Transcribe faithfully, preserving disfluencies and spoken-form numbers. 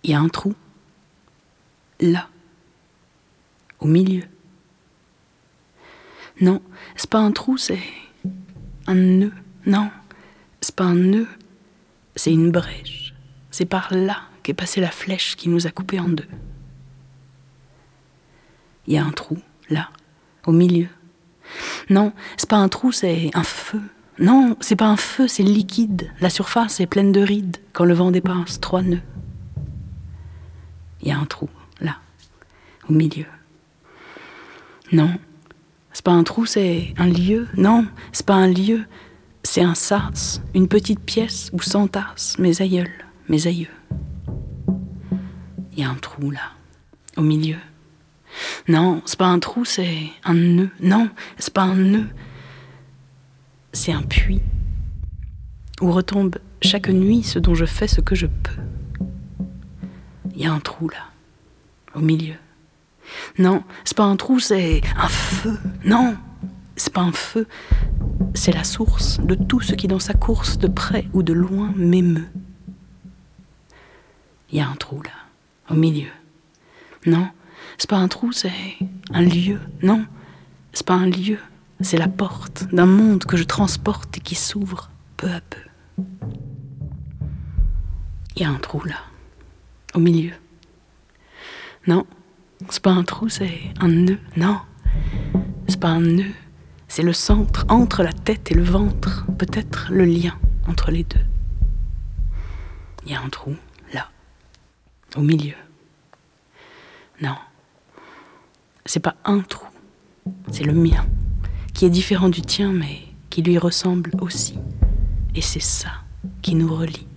Il y a un trou, là, au milieu. Non, c'est pas un trou, c'est un nœud. Non, c'est pas un nœud, c'est une brèche. C'est par là qu'est passée la flèche qui nous a coupés en deux. Il y a un trou, là, au milieu. Non, c'est pas un trou, c'est un feu. Non, c'est pas un feu, c'est liquide. La surface est pleine de rides quand le vent dépasse trois nœuds. Il y a un trou, là, au milieu. Non, c'est pas un trou, c'est un lieu. Non, c'est pas un lieu, c'est un sas, une petite pièce où s'entassent mes aïeuls, mes aïeux. Il y a un trou, là, au milieu. Non, c'est pas un trou, c'est un nœud. Non, c'est pas un nœud, c'est un puits où retombe chaque nuit ce dont je fais ce que je peux. Il y a un trou, là, au milieu. Non, c'est pas un trou, c'est un feu. Non, c'est pas un feu, c'est la source de tout ce qui dans sa course, de près ou de loin, m'émeut. Il y a un trou, là, au milieu. Non, c'est pas un trou, c'est un lieu. Non, c'est pas un lieu, c'est la porte d'un monde que je transporte et qui s'ouvre peu à peu. Il y a un trou, là, au milieu. Non, c'est pas un trou, c'est un nœud. Non, c'est pas un nœud, c'est le centre entre la tête et le ventre, peut-être le lien entre les deux. Il y a un trou, là, au milieu. Non, c'est pas un trou, c'est le mien, qui est différent du tien, mais qui lui ressemble aussi. Et c'est ça qui nous relie.